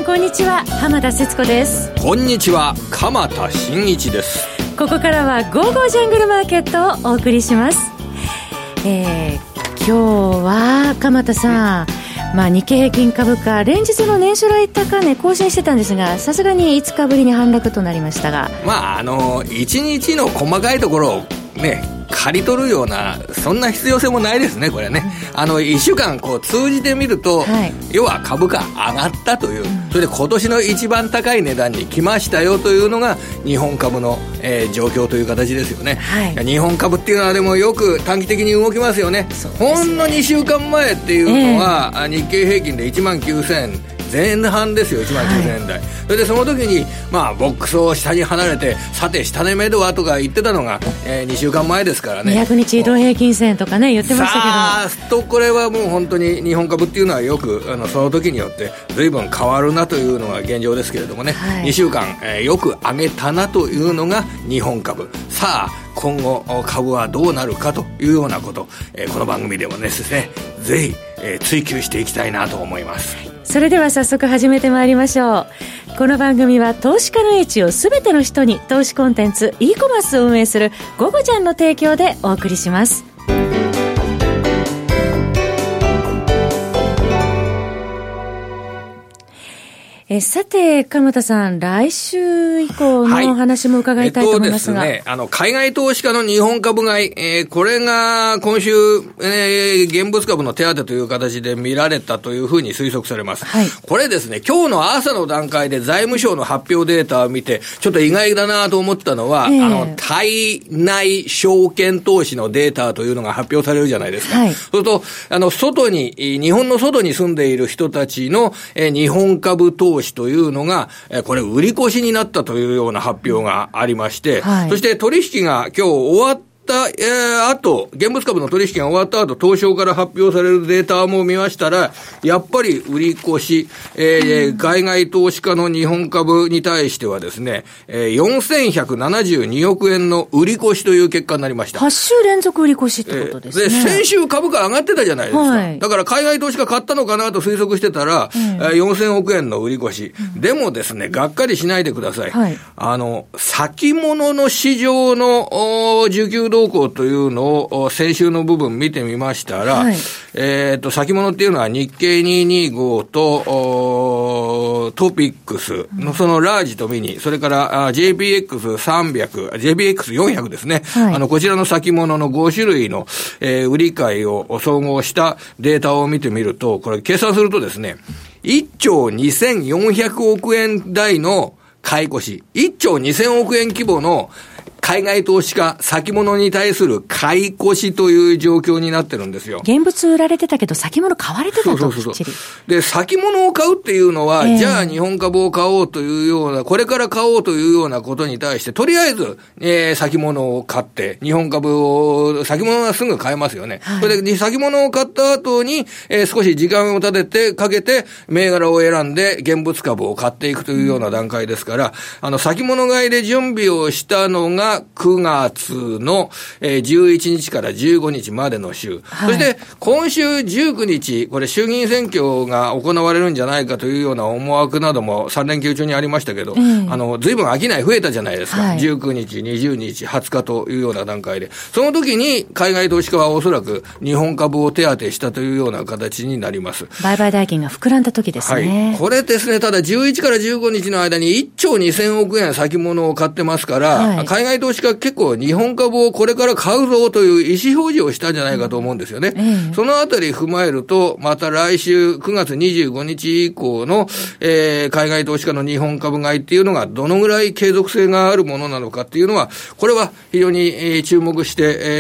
こんにちは、浜田節子です。 こんにちは、鎌田新一です。 ここからはゴーゴージャングルマーケットをお送りします。今日は鎌田さん、日経平均株価連日の年初来高値更新してたんですが、さすがに5日ぶりに反落となりましたが、 1日の細かいところをね刈り取るようなそんな必要性もないですね、これね。1週間こう通じてみると、要は株価上がったという、それで今年の一番高い値段に来ましたよというのが日本株の、状況という形ですよね。日本株っていうのはでもよく短期的に動きますよね。ほんの2週間前っていうのは、日経平均で19,000前半ですよ、19,000円台、それでその時にボックスを下に離れて、さて下値目処はとか言ってたのが、2週間前ですからね。 200日移動平均線とかね言ってましたけど、 さあとこれはもう本当に日本株っていうのはよくその時によって随分変わるなというのが現状ですけれどもね、2週間、よく上げたなというのが日本株。さあ今後株はどうなるかというようなこと、この番組でもですねぜひ、追求していきたいなと思います。 それでは早速始めてまいりましょう。この番組は投資家の英知をすべての人に、投資コンテンツ e コマースを運営するゴゴジャンの提供でお送りします。さて鎌田さん、来週以降のお話も伺いたいと思いますが、 ですね、海外投資家の日本株買い、これが今週、現物株の手当という形で見られたというふうに推測されます。これですね、今日の朝の段階で財務省の発表データを見てちょっと意外だなと思ったのは、対内証券投資のデータというのが発表されるじゃないですか。そうすると日本の外に住んでいる人たちの、日本株投資というのが、これ売り越しになったというような発表がありまして、そして取引が今日終わった後、現物株の取引が終わった後、東証から発表されるデータも見ましたら、やっぱり売り越し、海外投資家の日本株に対してはですね、4172億円の売り越しという結果になりました。 8週連続売り越しってことですね。 で、先週株価上がってたじゃないですか。だから海外投資家買ったのかなと推測してたら、4000億円の売り越し。でもですね、がっかりしないでください。先物の市場の需給動向というのを先週の部分見てみましたら、先物っていうのは日経225とトピックスのそのラージとミニ、それからJPX300、JPX400 ですね。こちらの先物の5種類の、売り買いを総合したデータを見てみると、これ計算するとですね、1兆2400億円台の買い越し、1兆2000億円規模の海外投資家先物に対する買い越しという状況になってるんですよ。 現物売られてたけど先物買われてたと。 で、先物を買うっていうのは、じゃあ日本株を買おうというような、これから買おうというようなことに対して、とりあえず、先物を買って、日本株を、先物はすぐ買えますよね。それで、先物を買った後に、少し時間をかけて、銘柄を選んで、現物株を買っていくというような段階ですから、先物買いで準備をしたのが、9月の11日から15日までの週。そして今週19日、これ衆議院選挙が行われるんじゃないかというような思惑なども3連休中にありましたけど、随分商い増えたじゃないですか。19日、20日、20日というような段階で。その時に海外投資家はおそらく日本株を手当てしたというような形になります。 売買代金が膨らんだ時ですね。 これですね、ただ11から15日の間に1兆2000億円先物を買ってますから、海外投資家結構日本株をこれから買うぞという意思表示をしたんじゃないかと思うんですよね。そのあたり踏まえると、また来週9月25日以降の、海外投資家の日本株買いっていうのがどのぐらい継続性があるものなのかっていうのは、これは非常に、注目して、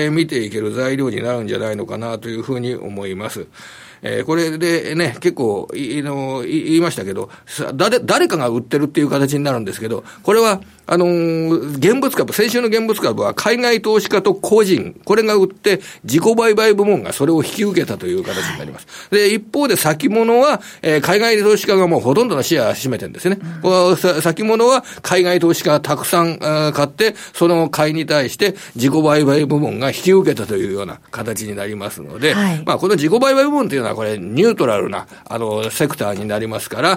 見ていける材料になるんじゃないのかなというふうに思います。これでね、結構言いましたけど、誰かが売ってるっていう形になるんですけど、これは現物株、先週の現物株は海外投資家と個人、これが売って自己売買部門がそれを引き受けたという形になります。で、一方で先物は、海外投資家がもうほとんどのシェアを占めてるんですね。先物は海外投資家がたくさん買って、その買いに対して自己売買部門が引き受けたというような形になりますので、この自己売買部門というのはのはこれニュートラルなセクターになりますから、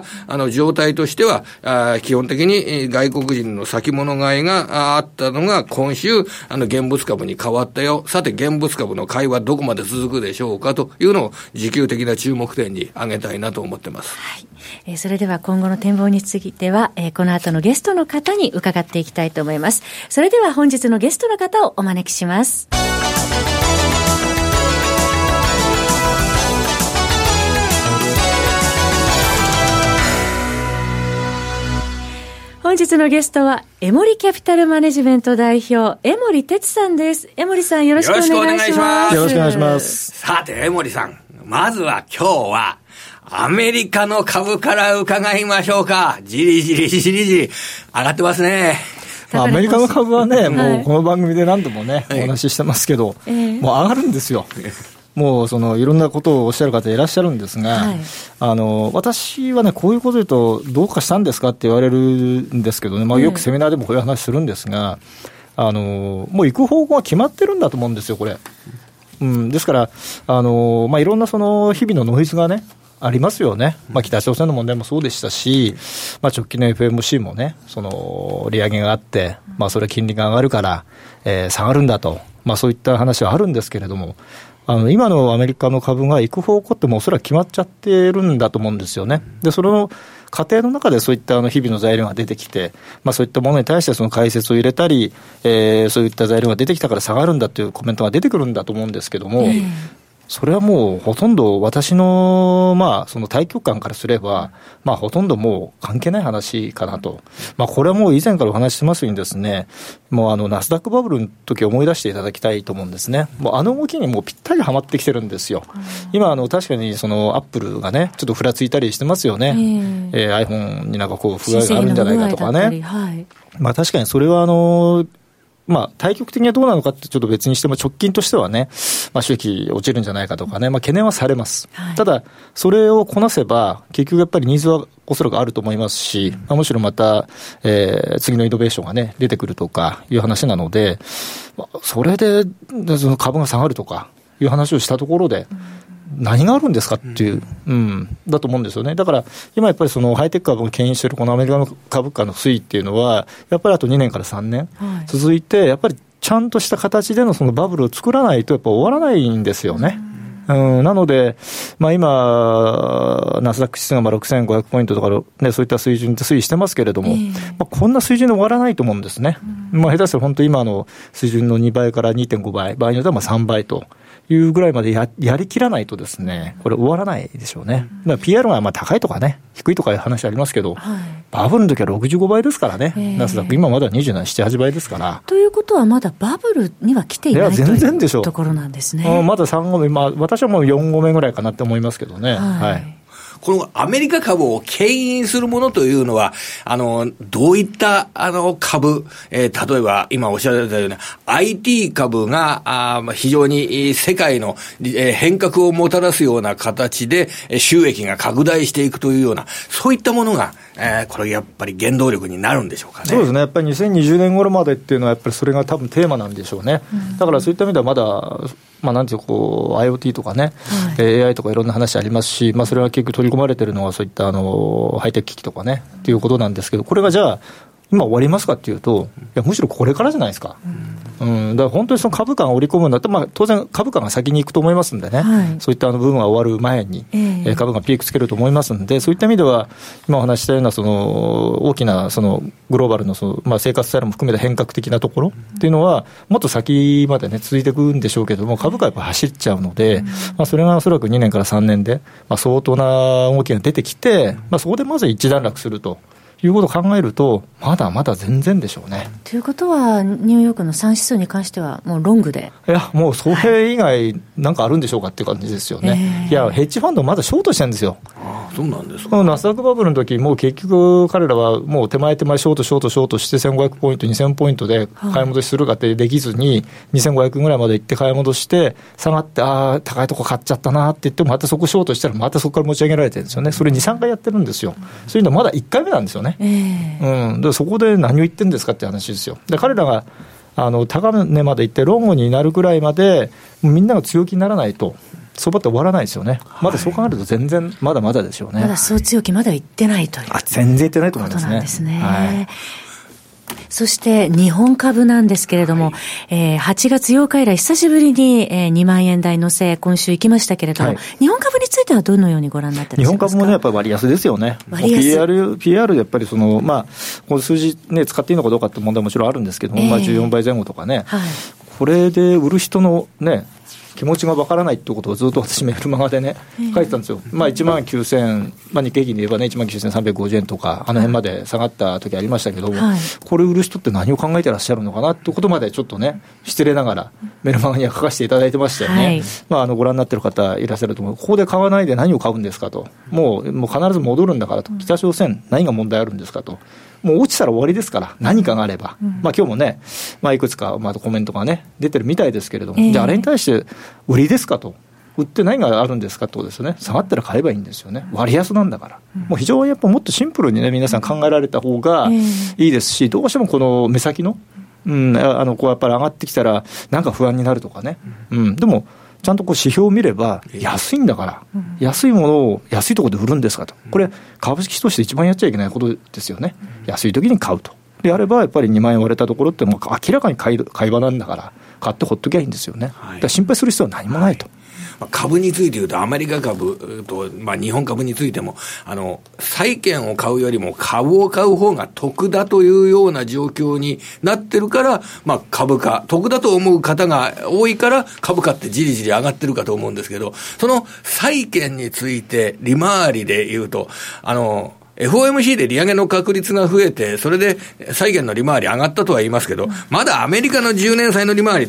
状態としては基本的に外国人の先物買いがあったのが今週現物株に変わったよ。さて現物株の買いはどこまで続くでしょうかというのを時給的な注目点に挙げたいなと思ってます。 はい、それでは今後の展望については、この後のゲストの方に伺っていきたいと思います。それでは本日のゲストの方をお招きします。本日のゲストはエモリキャピタルマネジメント代表江守哲さんです。江守さん、よろしくお願いします。 よろしくお願いします。 さて江守さん、まずは今日はアメリカの株から伺いましょうか。じりじり上がってますね。 アメリカの株はね、もうこの番組で何度もね、お話ししてますけど、もう上がるんですよ。もういろんなことをおっしゃる方いらっしゃるんですが、私はね、こういうこと言うとどうかしたんですかって言われるんですけどね、よくセミナーでもこういう話するんですが、もう行く方向は決まってるんだと思うんですよ、これ。ですから、いろんな日々のノイズがね、ありますよね。北朝鮮の問題もそうでしたし、直近の FMC もね、利上げがあって、それは金利が上がるから、下がるんだと、そういった話はあるんですけれども、今のアメリカの株が行く方向ってもうおそらく決まっちゃってるんだと思うんですよね。で、その過程の中でそういった日々の材料が出てきて、そういったものに対して解説を入れたり、そういった材料が出てきたから下がるんだというコメントが出てくるんだと思うんですけども、それはもうほとんど私の、その大局観からすれば、ほとんどもう関係ない話かなと。これはもう以前からお話ししてますようにですね、もうナスダックバブルの時思い出していただきたいと思うんですね。もう動きにもうぴったりはまってきてるんですよ。今確かにアップルがね、ちょっとふらついたりしてますよね。iPhone になんかこう不具合があるんじゃないかとかね。確かにそれは対極的にはどうなのかってちょっと別にしても直近としてはね、収益落ちるんじゃないかとかね、懸念はされます。ただ、それをこなせば、結局やっぱりニーズはおそらくあると思いますし、むしろまた、次のイノベーションがね、出てくるとかいう話なので、それで、その株が下がるとかいう話をしたところで、何があるんですかっていう、だと思うんですよね。だから今やっぱりハイテク株を牽引しているこのアメリカの株価の推移っていうのはやっぱりあと2年から3年続いて、やっぱりちゃんとした形でのバブルを作らないとやっぱ終わらないんですよね。なので、今ナスダック指数が6500ポイントとか、ね、そういった水準で推移してますけれども、こんな水準で終わらないと思うんですね。下手したら本当今の水準の2倍から 2.5 倍、場合によっては3倍というぐらいまで やりきらないとですね、これ終わらないでしょうね。PR が高いとかね、低いとかいう話ありますけど、バブルの時は65倍ですからね、ナスダック今まだ27、8倍ですから。 ということはまだバブルには来ていないというところなんですね。 まだ3合目、私はもう4合目ぐらいかなって思いますけどね。 このアメリカ株を牽引するものというのは、どういった株、例えば今おっしゃられたような IT 株が非常に世界の変革をもたらすような形で収益が拡大していくというような、そういったものが、これやっぱり原動力になるんでしょうかね。 そうですね。やっぱり2020年頃までっていうのはやっぱりそれが多分テーマなんでしょうね。だからそういった意味ではまだなんていうIoT とかね、AI とかいろんな話ありますし、それは結局取り込まれているのはそういったハイテク機器とかねっていうことなんですけど、これがじゃあ今終わりますかっていうと、いやむしろこれからじゃないですか。だから本当に株価が織り込むんだったら、当然株価が先に行くと思いますんでね、そういった部分が終わる前に、株がピークつけると思いますんで、そういった意味では今お話したような大きなグローバルの生活スタイルも含めた変革的なところっていうのはもっと先までね続いていくんでしょうけども、株価はやっぱ走っちゃうので、それがおそらく2年から3年で、相当な動きが出てきて、そこでまず一段落するということを考えると、まだまだ全然でしょうね。 ということはニューヨークの3指数に関してはもうロングで、 いやもうそれ以外なんかあるんでしょうかっていう感じですよね。いやヘッジファンドまだショートしてるんですよ。 そうなんですか。 ナスダックバブルの時もう結局彼らはもう手前ショートして1500ポイント2000ポイントで買い戻しするかってできずに、2500ぐらいまで行って買い戻して下がって、高いとこ買っちゃったなって言ってもまたそこショートしたらまたそこから持ち上げられてるんですよね。それ 2,3 回やってるんですよ。そういうのはまだ1回目なんですよね。でそこで何を言ってるんですかって話ですよ。で彼らが高値まで行ってロングになるぐらいまでみんなが強気にならないと相場って終わらないですよね。まだそう考えると全然まだまだでしょうね。 まだそう強気まだ行ってないという全然行ってないと思いますね。 ことなんですね。そして日本株なんですけれども、8月8日以来久しぶりに、2万円台乗せ今週行きましたけれども、日本株についてはどのようにご覧になっていらっしゃいますか？ 日本株もねやっぱり割安ですよね。PR でやっぱりこの数字ね使っていいのかどうかって問題はもちろんあるんですけども、14倍前後とかね、これで売る人のね気持ちがわからないってことをずっと私メルマガでね書いてたんですよ。1万9000、日経平均で言えばね19,350円とかあの辺まで下がった時ありましたけども、これ売る人って何を考えてらっしゃるのかなってことまでちょっとね失礼ながらメルマガには書かせていただいてましたよね。ご覧になってる方いらっしゃると思う。ここで買わないで何を買うんですかと、もう必ず戻るんだからと、北朝鮮何が問題あるんですかと、もう落ちたら終わりですから何かがあれば、今日もね、いくつかコメントがね出てるみたいですけれども、じゃああれに対して売りですかと、売って何があるんですかってことですよね。下がったら買えばいいんですよね。割安なんだから、もう非常にやっぱもっとシンプルにね皆さん考えられた方がいいですし、どうしてもこの目先の、こうやっぱり上がってきたらなんか不安になるとかね、でもちゃんとこう指標を見れば安いんだから、安いものを安いところで売るんですかと、これ株式として一番やっちゃいけないことですよね。安い時に買うと。であればやっぱり2万円割れたところってもう明らかに買い場なんだから買ってほっときゃいいんですよね。だから心配する必要は何もないと。 株について言うとアメリカ株と、日本株についても債券を買うよりも株を買う方が得だというような状況になってるから、株価得だと思う方が多いから株価ってじりじり上がってるかと思うんですけど、その債券について利回りで言うとFOMC で利上げの確率が増えて、それで債券の利回り上がったとは言いますけど、まだアメリカの10年債の利回りって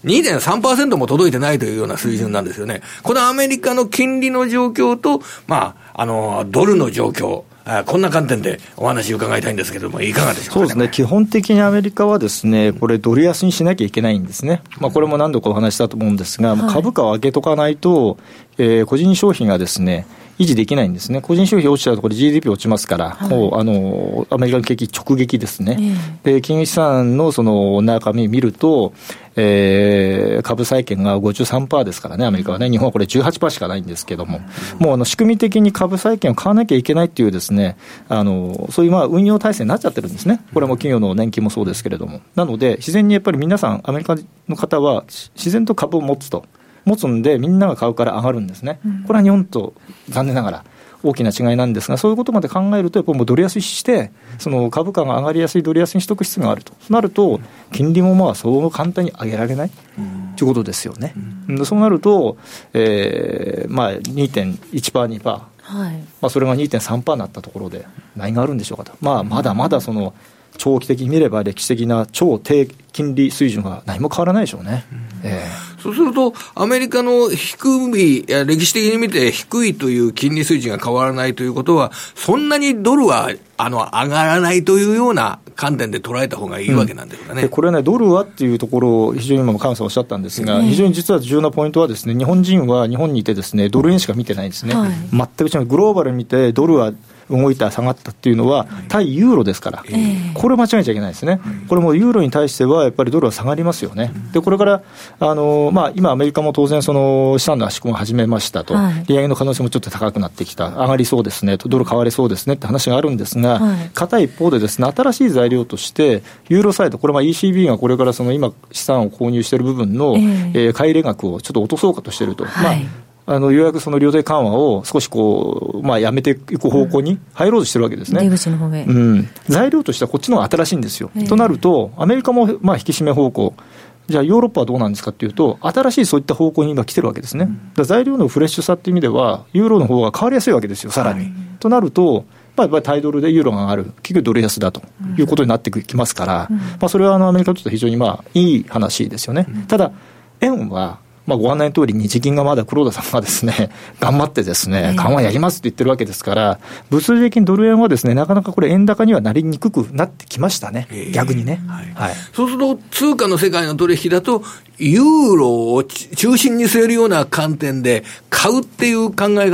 2.3% も届いてないというような水準なんですよね。このアメリカの金利の状況と、ドルの状況、こんな観点でお話伺いたいんですけども、いかがでしょうか。 そうですね、基本的にアメリカはですね、これドル安にしなきゃいけないんですね。これも何度かお話したと思うんですが、株価を上げとかないと、個人消費がですね維持できないんですね。個人消費落ちたらこれ GDP 落ちますから、もうアメリカの景気直撃ですね。で金融資産のその中身見ると、株債券が 53% ですからね、アメリカはね。日本はこれ 18% しかないんですけども、もう仕組み的に株債券を買わなきゃいけないっていうですね、そういう運用体制になっちゃってるんですね。これも企業の年金もそうですけれども、なので自然にやっぱり皆さんアメリカの方は自然と株を持つんで、みんなが買うから上がるんですね。これは日本と残念ながら大きな違いなんですが、そういうことまで考えるとやっぱりもうドル安して、その株価が上がりやすいドル安にしとく必要があると。そうなると金利もそう簡単に上げられないということですよね。そうなると、2.1%、2%、それが 2.3% になったところで何があるんでしょうかと。まだまだその長期的に見れば歴史的な超低金利水準は何も変わらないでしょうね。 そうするとアメリカの歴史的に見て低いという金利水準が変わらないということは、そんなにドルは上がらないというような観点で捉えた方がいいわけなんですかね。 でこれね、ドルはっていうところを非常に今も菅さんおっしゃったんですが、非常に実は重要なポイントはですね、日本人は日本にいてですね、ドル円しか見てないんですね。全く違う。グローバルに見てドルは動いた下がったっていうのは対ユーロですから、これを間違えちゃいけないですね。これもユーロに対してはやっぱりドルは下がりますよね。でこれから今アメリカも当然その資産の圧縮が始めましたと、利上げの可能性もちょっと高くなってきた、上がりそうですねと、ドル買われそうですねって話があるんですが、片一方でですね、新しい材料としてユーロサイド、これECB がこれからその今資産を購入している部分の買い入れ額をちょっと落とそうかとしていると。ようやくその量的緩和を少しやめていく方向に入ろうとしてるわけですね。 出口の方へ。 材料としてはこっちの方が新しいんですよ。となると、アメリカも引き締め方向。じゃあヨーロッパはどうなんですかっていうと、新しいそういった方向に今来てるわけですね。だから材料のフレッシュさっていう意味では、ユーロの方が変わりやすいわけですよ、さらに。となると、やっぱり対ドルでユーロが上がる、結局ドル安だということになってきますから、それはアメリカにとって非常にいい話ですよね。ただ、円は、ご案内の通り日銀がまだ黒田さんがですね頑張ってですね緩和やりますって言ってるわけですから、物理的にドル円はですねなかなかこれ円高にはなりにくくなってきましたね、逆にね。 そうすると通貨の世界の取引だとユーロを中心に据えるような観点で買うっていう考え方、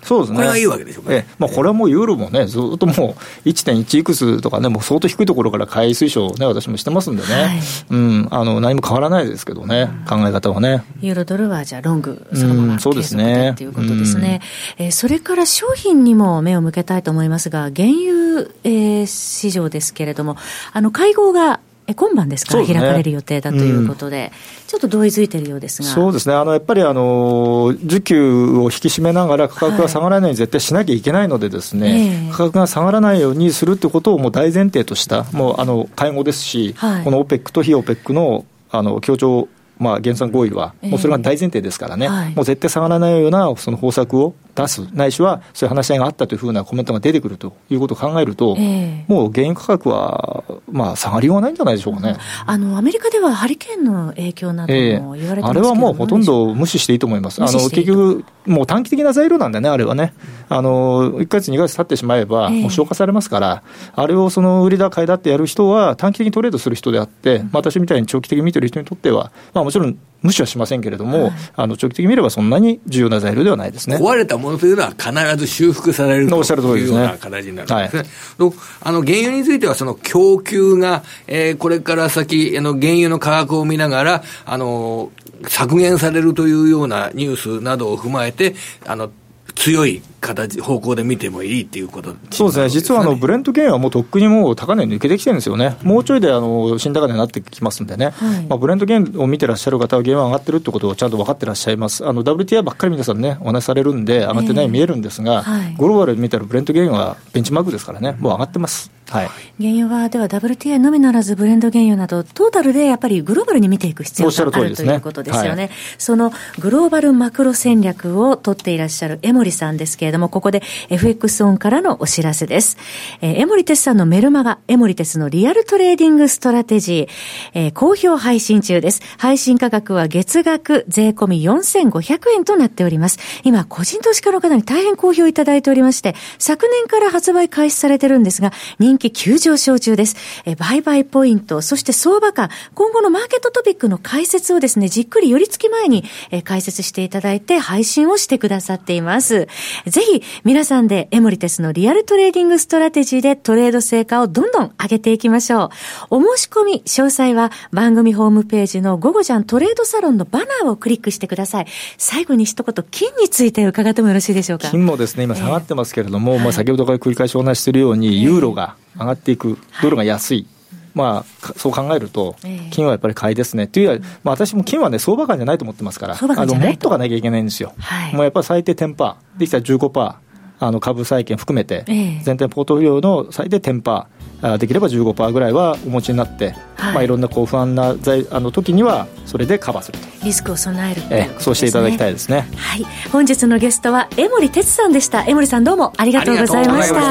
そうですね、 これがいいわけでしょうかね。 これはもうユーロもね、ずっともう 1.1 いくつとかね、もう相当低いところから買い推奨をね、私もしてますんでね、何も変わらないですけどね、考え方はね。 ユーロドルはじゃあロングそのまま継続でということですね。それから商品にも目を向けたいと思いますが、原油、市場ですけれども、会合が今晩ですから開かれる予定だということで、ちょっと同意づいているようですが。 そうですね、やっぱり需給を引き締めながら価格が下がらないように絶対しなきゃいけないのでですね、価格が下がらないようにするということをもう大前提としたもう会合ですし、この OPEC と非 OPEC の協調減産合意はもうそれが大前提ですからね、もう絶対下がらないようなその方策を出す、ないしはそういう話し合いがあったというふうなコメントが出てくるということを考えると、もう原油価格は下がりようがないんじゃないでしょうかね。 アメリカではハリケーンの影響なども言われてますけど、 あれはもうほとんど無視していいと思います。結局もう短期的な材料なんだね、あれはね。1ヶ月2ヶ月経ってしまえばもう消化されますから、あれをその売りだ買いだってやる人は短期的にトレードする人であって、私みたいに長期的に見てる人にとっては、もちろん無視はしませんけれども、長期的に見ればそんなに重要な材料ではないですね。 壊れたものというのは必ず修復されるというような形になるんですね。原油についてはその供給が、これから先原油の価格を見ながら削減されるというようなニュースなどを踏まえて強い方向で見てもいいっていうことですね。 そうですね、実はブレント原油はもうとっくにもう高値抜けてきてるんですよね。もうちょいで新高値になってきますんでね、ブレント原油を見てらっしゃる方は原油が上がってるってことをちゃんと分かってらっしゃいます。WTI ばっかり皆さんねお話しされるんで上がってないように見えるんですが、グローバルで見たらブレント原油はベンチマークですからね、もう上がってます。原油はでは WTI のみならずブレント原油などトータルでやっぱりグローバルに見ていく必要があるということですよね。そのグローバルマクロ戦略を取っていらっしゃる江森さんですけれども、ここで FX オンからのお知らせです。江森哲さんのメルマガ、江森哲のリアルトレーディングストラテジー、好評配信中です。配信価格は月額税込み4500円となっております。今個人投資家の方に大変好評いただいておりまして、昨年から発売開始されてるんですが人気急上昇中です。売買ポイント、そして相場感、今後のマーケットトピックの解説をですね、じっくり寄り付き前に解説していただいて配信をしてくださっています。ぜひ皆さんでエモリテスのリアルトレーディングストラテジーでトレード成果をどんどん上げていきましょう。お申し込み詳細は番組ホームページのゴゴジャントレードサロンのバナーをクリックしてください。最後に一言金について伺ってもよろしいでしょうか。 金もですね今下がってますけれども、先ほどから繰り返しお話ししているように、ユーロが上がっていく、ドルが安い、そう考えると金はやっぱり買いですね。というより私も金はね相場感じゃないと思ってますから、持っとかなきゃいけないんですよ。もうやっぱり最低 10%、 できたら 15%、株債券含めて全体ポートフォリオの最低 10%、できれば 15% ぐらいはお持ちになって、いろんな不安な時にはそれでカバーすると、 リスクを備えるということですね。 そうしていただきたいですね。 本日のゲストは江森哲さんでした。江森さんどうもありがとうございました。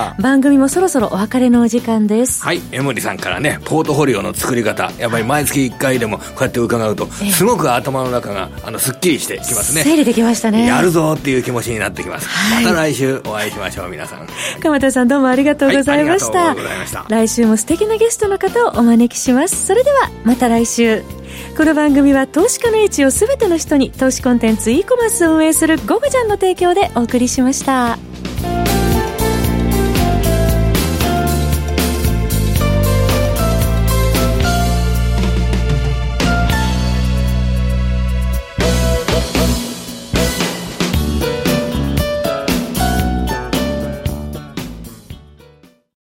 番組もそろそろお別れのお時間です。 江森さんからねポートフォリオの作り方、やっぱり毎月1回でもこうやって伺うとすごく頭の中がすっきりしてきますね。 整理できましたね。 やるぞっていう気持ちになってきます。また来週お会いしましょう。皆さん、 鎌田さんどうもありがとうございました。来週も素敵なゲストの方をお招きします。それではまた来週。この番組は投資家の位置をすべての人に、投資コンテンツ e コマースを運営するゴゴジャンの提供でお送りしました。